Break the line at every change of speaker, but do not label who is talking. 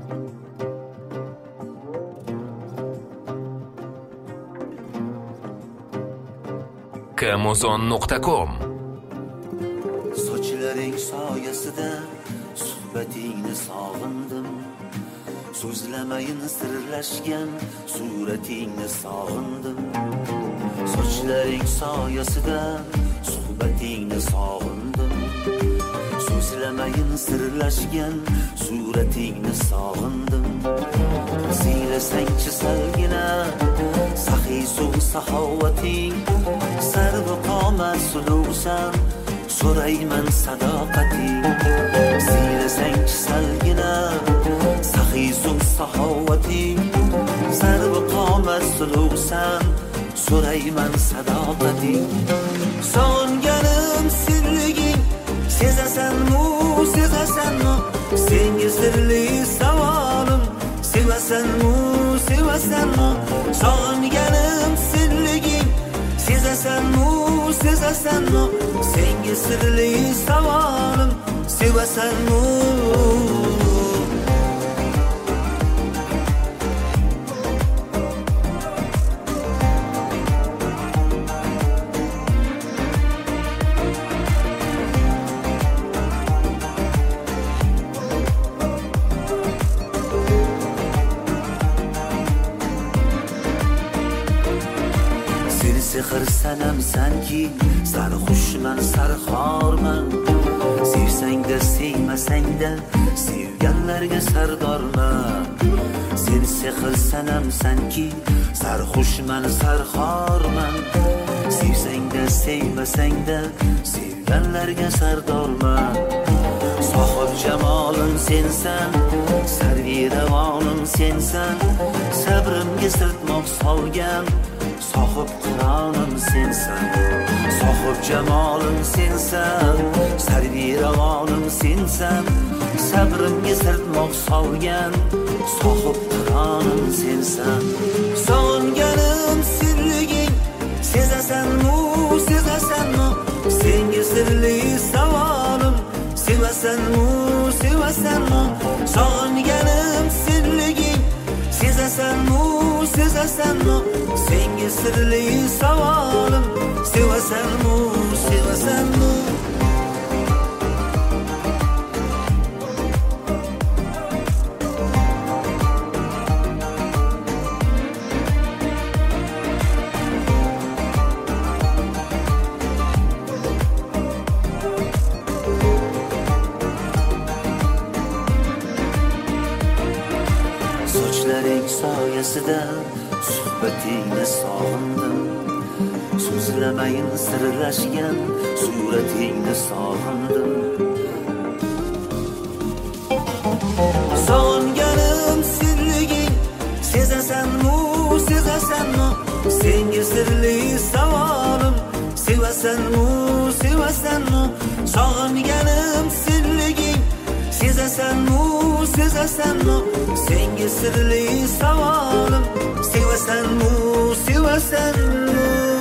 Kamozon.com.
Sochlaring soyasida suhbatingni sog'indim. So'zlamayin sirlashgan suratingni sog'indim. Sochlaring soyasida suhbatingni sog'indim. So'zlamayin sirlashgan suratingni sog'indim. Siylasangchi salgina saxiy suv saxovating, sarvi qomat suluvsan so'rayman sadoqating. Siylasangchi salgina saxiy suv saxovating, sarvi qomat suluvsan so'rayman sadoqating. Sog'inganim sirliging sezasanmi, sezasanmi? Senga sirli savolim, sevasanmi, sevasanmi? Sog'inganim sirliging sezasanmi, sezasanmi? Senga sirli savolim, sevasanmi? Sehr sanam sanki, sarxushman, sarxorman. Sevsang-da, sevmasang-da, sevganlarga sardorman. Sen sehr sanam sanki, sarxushman, sarxorman. Sevsang-da, sevmasang-da, sevganlarga sardorman. Sohib jamolim sensan, sarviravonim sensan, sabrimga sirtmoq solgan sohib qironim sensan. Sohib jamolim sensan, sarviravonim sensan, sabrimga sirtmoq solgan sohib qironim sensan. Sog'inganim sirliging sezasanmi, sezasanmi? Senga sirli savolim, sevasanmi, sevasanmi? Sog'inganim sirliging sezasanmi, sezasanmi? Senga sirli savolim, sevasanmi, sevasanmi? Sochlaring soyasida suhbatingni sog'indim. So'zlamayin sirlashgan suratingni sog'indim. Sog'inganim sirliging sezasanmi, sezasanmi? Senga sirli savolim, sevasanmi, sevasanmi? Sog'inganim sirliging sezasanmi, sezasanmi? Senga sirli savolim, sevasanmi, sevasanmi?